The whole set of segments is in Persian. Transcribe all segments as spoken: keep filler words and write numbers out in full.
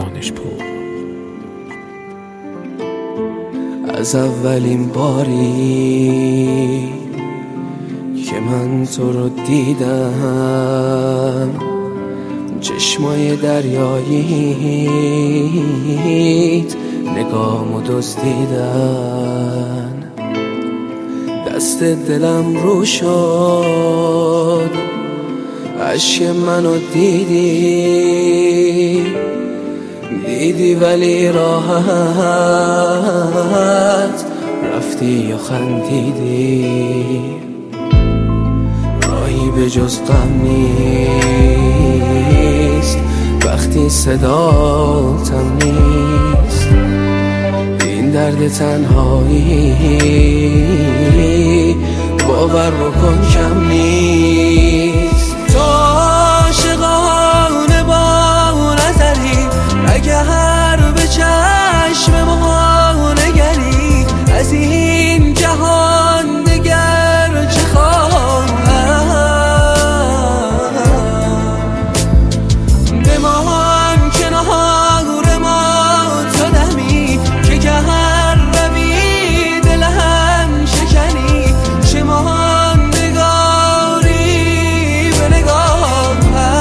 دانشپور. از اولین باری که من تو رو دیدم، چشمای دریاییت نگامو دزدیدن، دست دلم رو شد، اشک منو دیدی دیدی ولی راحت رفتی یا خندیدی. راهی به جز غم نیست وقتی صداتم نیست، این درد تنهایی باور بکن کم نیست. تو عاشقانه با نظری اگر به چشم ما نگری، از این جهان دگر چه خواهم، بمان کنار ما تو دمی که گر روی دلم شکنی، چه ماندگاری به نگاهم.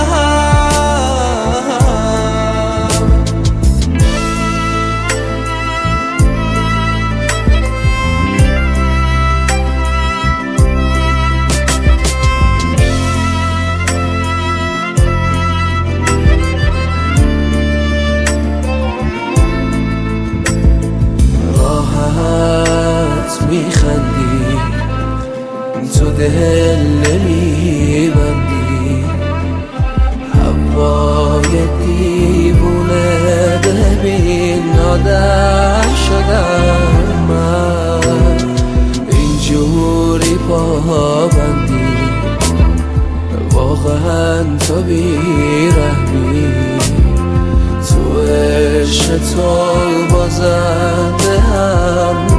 میخندی تو دل نمیبندی، هوای دیوونه ببین آدم شدم من، اینجوری پابندی واقعا تو بیرحمی، تو عشق تو بازنده هم